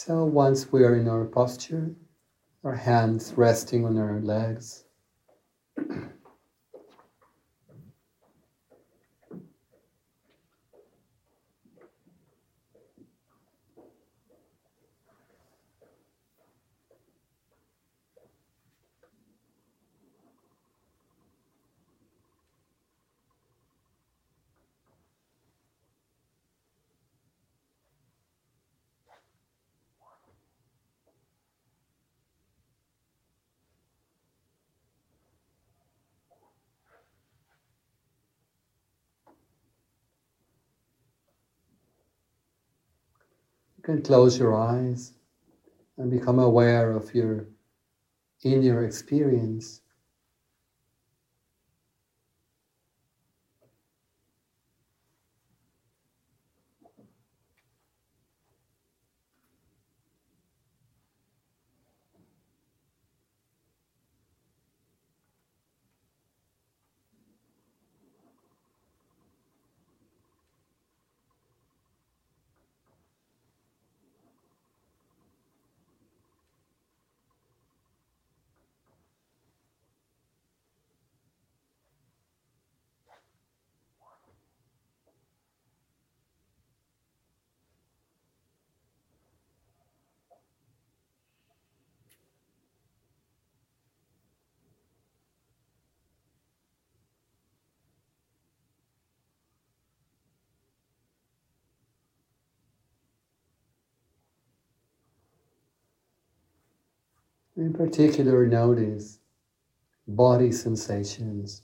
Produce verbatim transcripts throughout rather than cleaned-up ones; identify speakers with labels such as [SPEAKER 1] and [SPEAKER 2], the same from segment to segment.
[SPEAKER 1] So once we are in our posture, our hands resting on our legs, you can close your eyes and become aware of your inner experience. In particular, notice body sensations.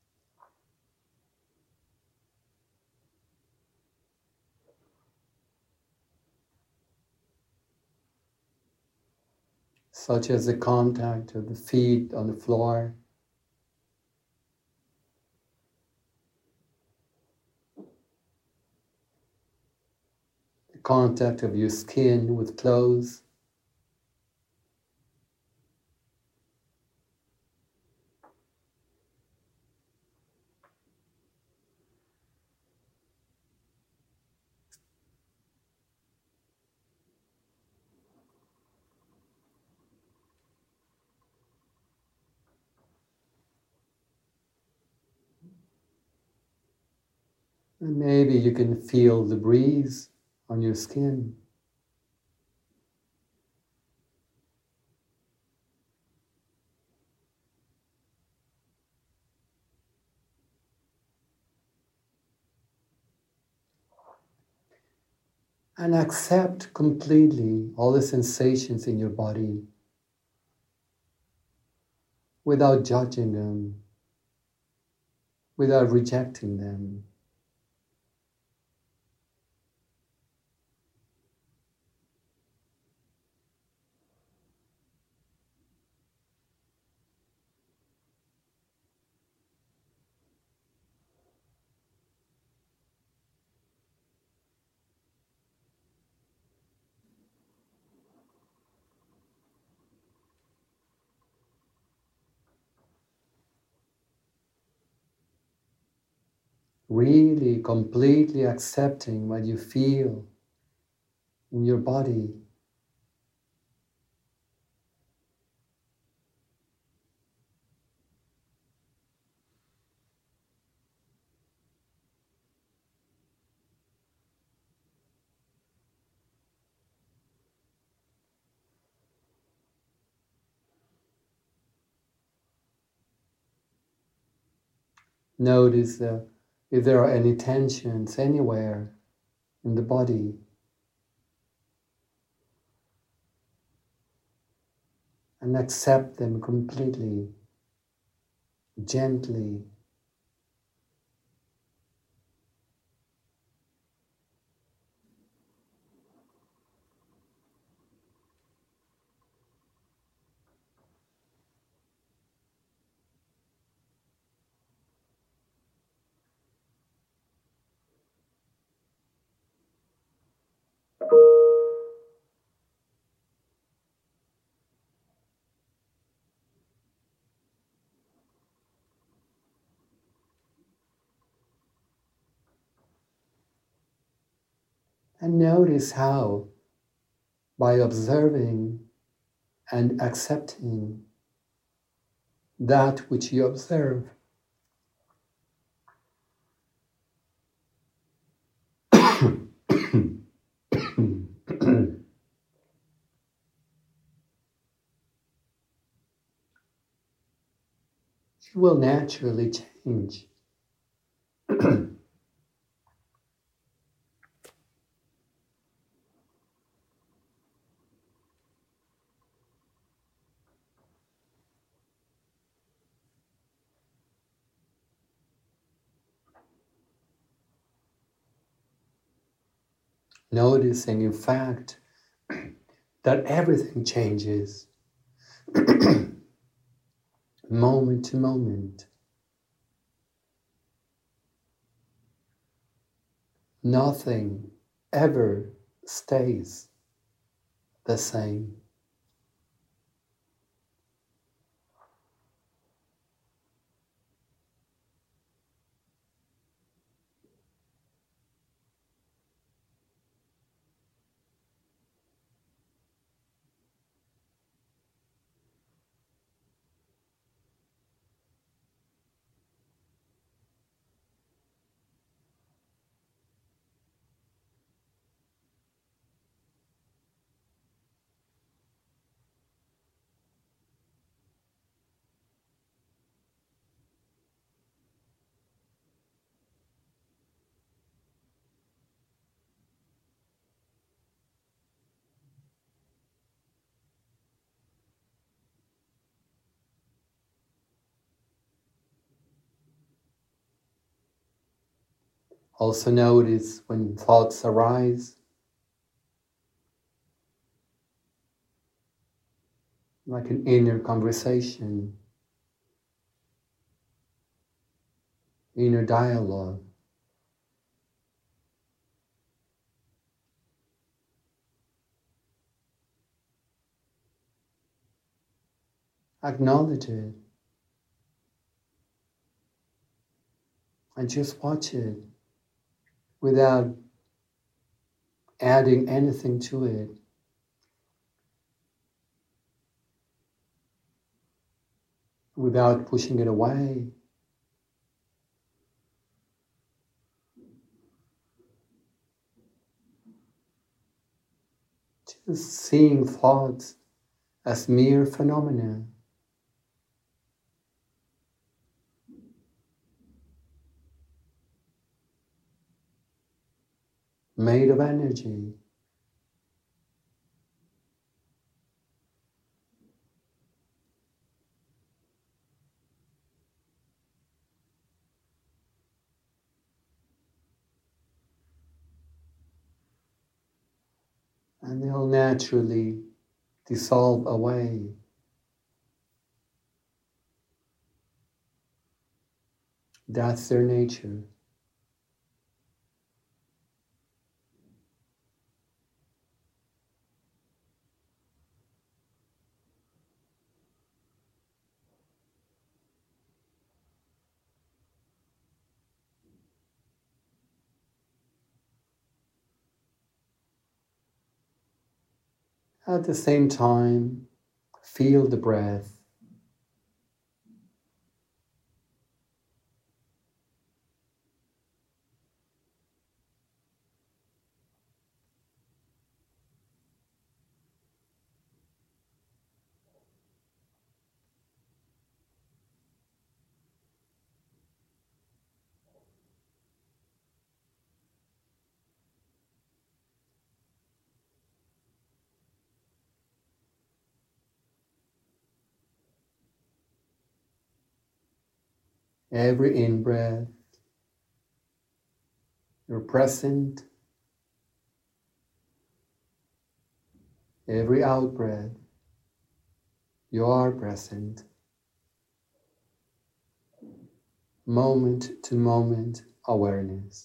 [SPEAKER 1] Such as the contact of the feet on the floor, the contact of your skin with clothes, and maybe you can feel the breeze on your skin. And accept completely all the sensations in your body without judging them, without rejecting them. Really completely accepting what you feel in your body. Notice uh, if there are any tensions anywhere in the body. And accept them completely, gently. And notice how, by observing and accepting that which you observe. You will naturally change. Noticing, in fact, that everything changes moment to moment. Nothing ever stays the same. Also notice when thoughts arise, like an inner conversation, inner dialogue. Acknowledge it and just watch it without adding anything to it. Without pushing it away. Just seeing thoughts as mere phenomena. Made of energy. And they'll naturally dissolve away. That's their nature. At the same time, feel the breath. Every in-breath, you're present. Every out-breath, you are present. Moment to moment awareness.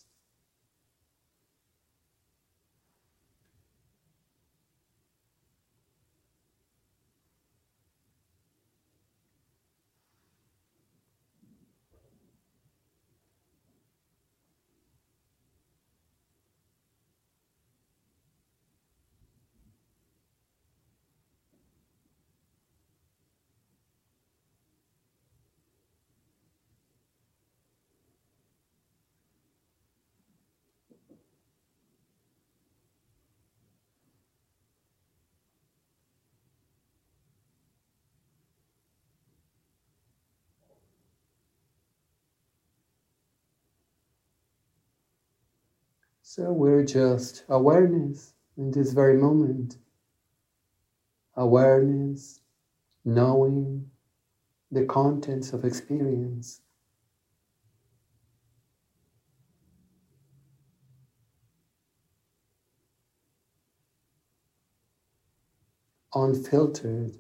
[SPEAKER 1] So we're just awareness in this very moment. Awareness, knowing the contents of experience. Unfiltered.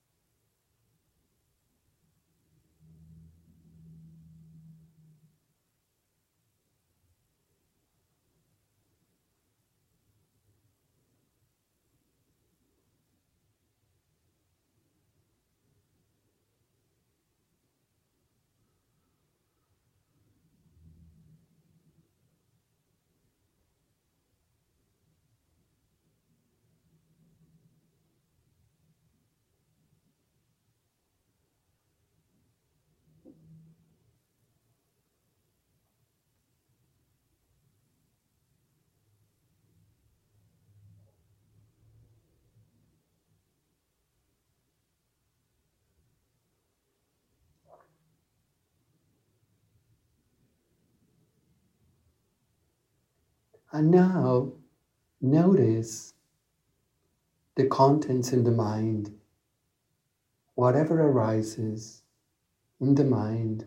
[SPEAKER 1] And now notice the contents in the mind, whatever arises in the mind.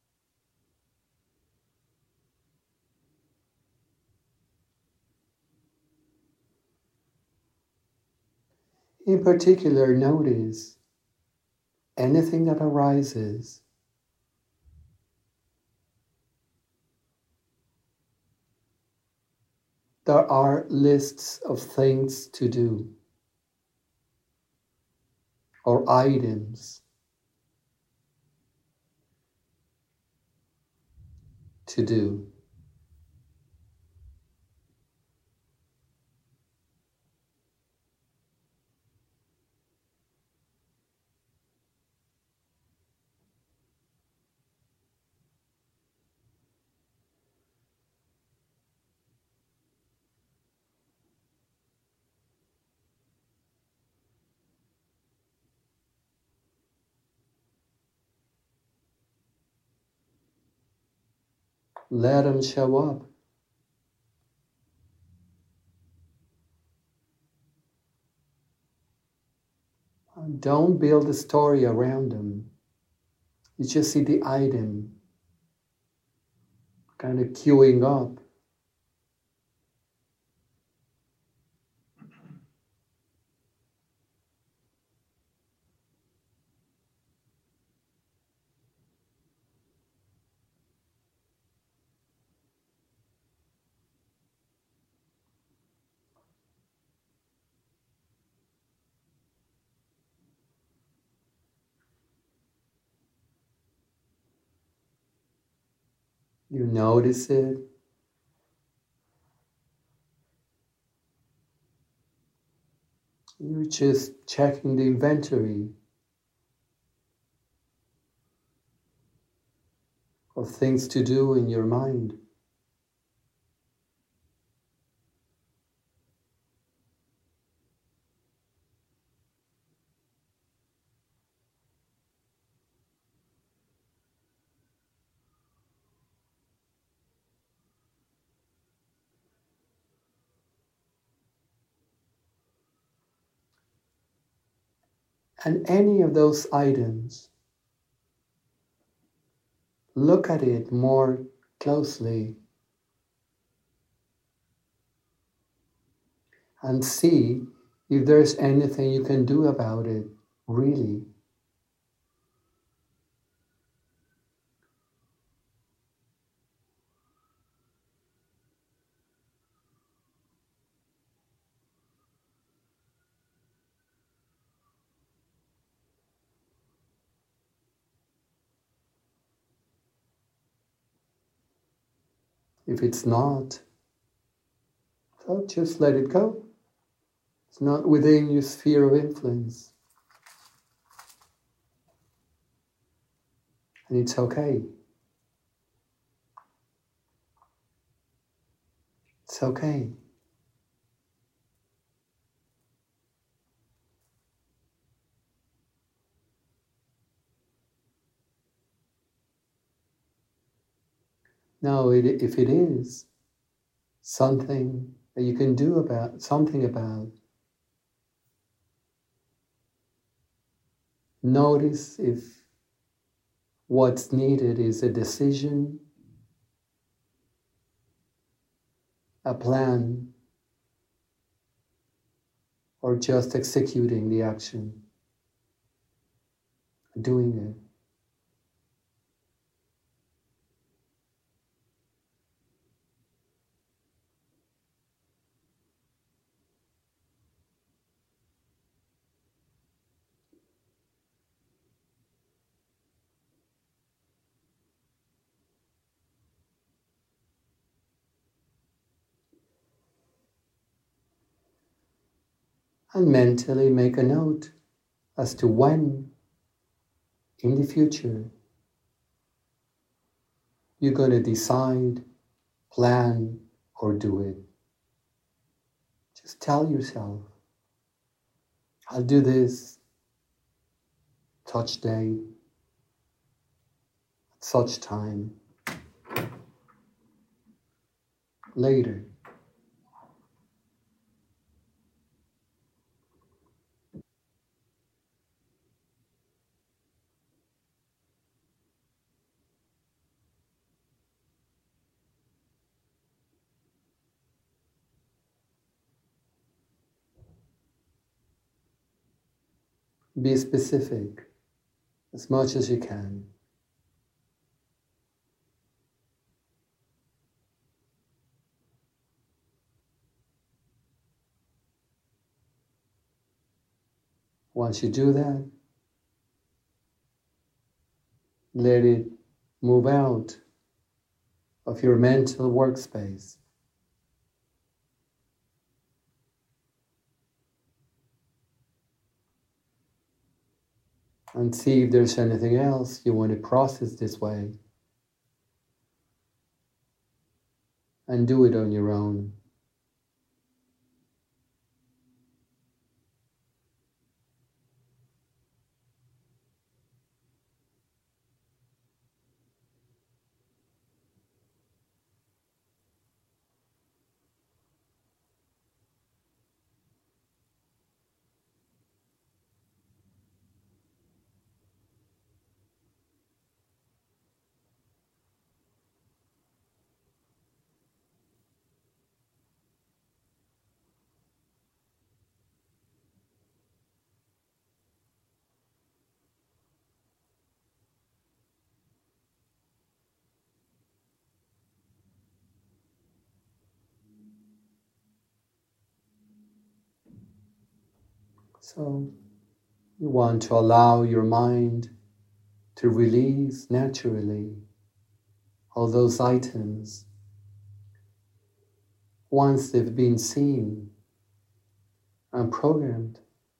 [SPEAKER 1] In particular, notice anything that arises. There are lists of things to do or items to do. Let them show up. Don't build a story around them. You just see the item kind of queuing up. You notice it. You're just checking the inventory of things to do in your mind. And any of those items, look at it more closely and see if there's anything you can do about it, really. If it's not, so just let it go. It's not within your sphere of influence. And it's okay. It's okay. Now, it, if it is, something that you can do about, something about. Notice if what's needed is a decision, a plan, or just executing the action, doing it. And mentally make a note as to when in the future you're going to decide, plan, or do it. Just tell yourself, I'll do this, such date, at such time, later. Be specific as much as you can. Once you do that, let it move out of your mental workspace. And see if there's anything else you want to process this way. And do it on your own. So you want to allow your mind to release naturally all those items once they've been seen and programmed.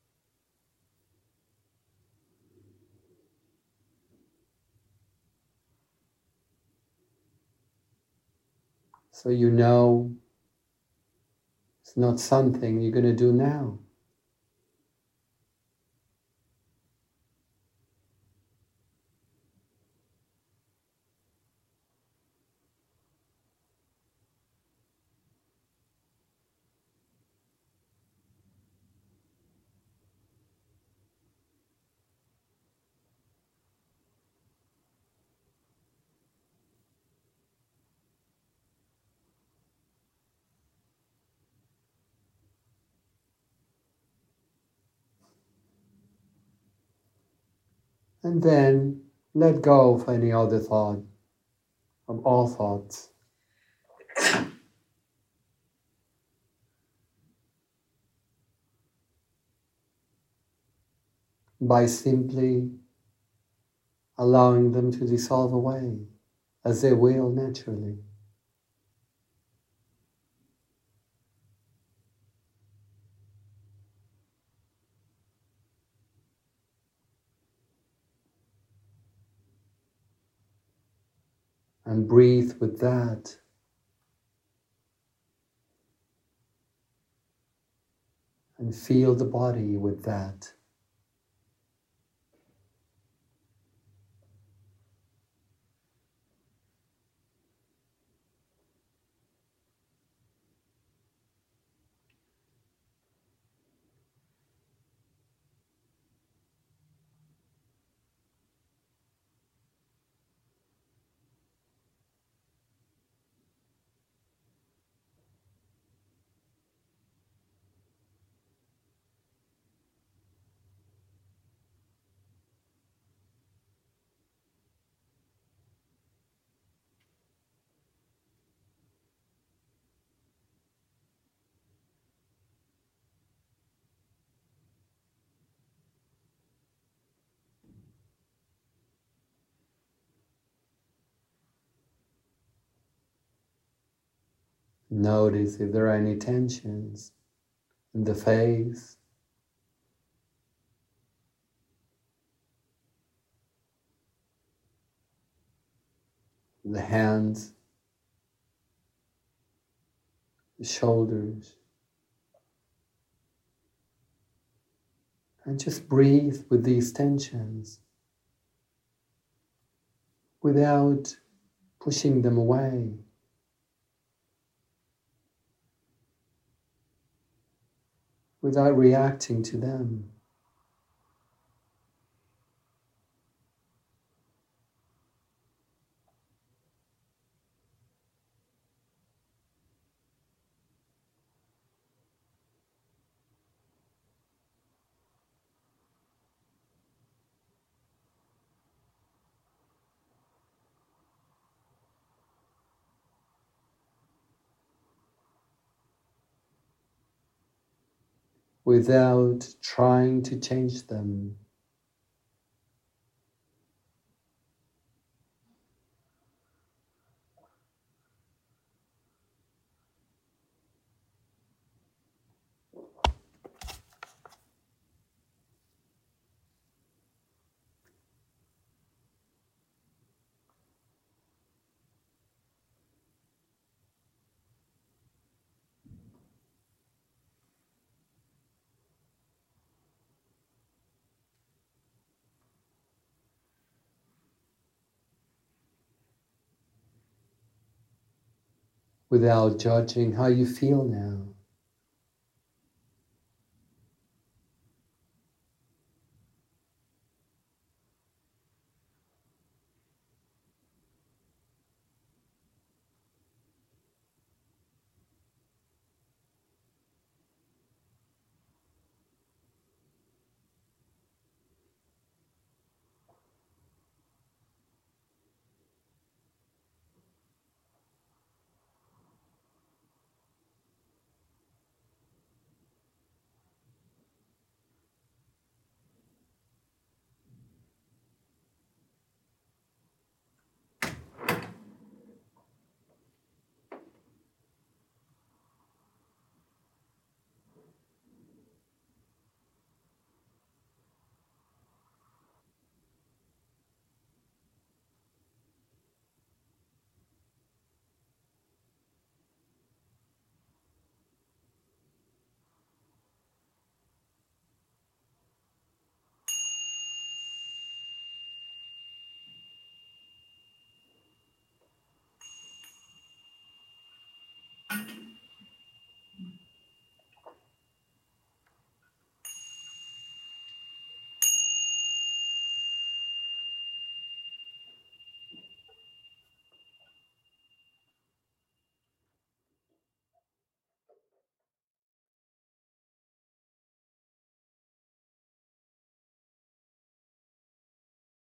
[SPEAKER 1] So you know it's not something you're going to do now. And then let go of any other thought, of all thoughts. By simply allowing them to dissolve away as they will naturally. And breathe with that. And feel the body with that. Notice if there are any tensions in the face, the hands, the shoulders. And just breathe with these tensions without pushing them away. Without reacting to them. Without trying to change them. Without judging how you feel now.